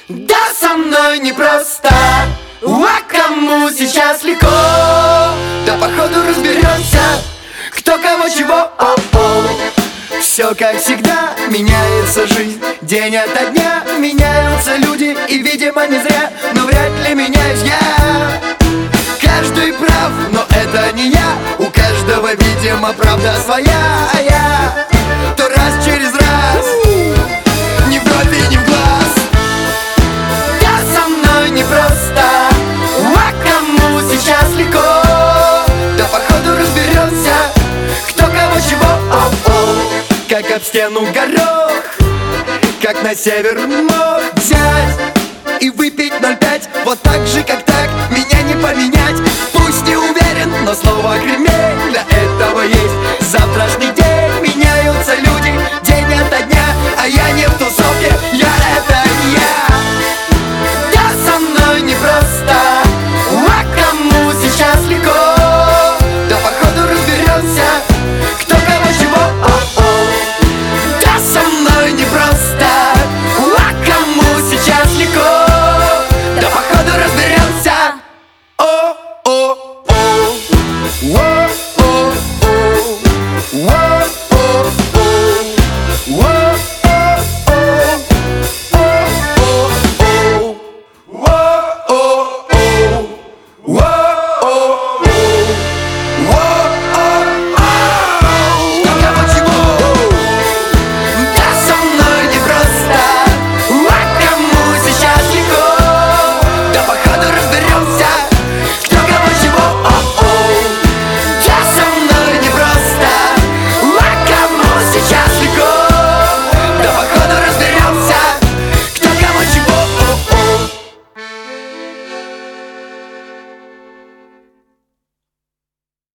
Да со мной непросто, а кому сейчас легко? Да походу разберемся, кто кого чего. Все как всегда, меняется жизнь день ото дня. Меняются люди и, видимо, не зря. Но вряд ли меняюсь я. Каждый прав, но это не я. У каждого, видимо, правда своя. А я то раз через раз, ни в бровь и ни в глаз. Да со мной непросто, а кому сейчас легко? Да походу разберемся, кто кого чего. Как об стену горох, как на север мог взять и выпить 0,5. Вот так же, как так, меня не поменять. Пусть не уверен, но слово кричит.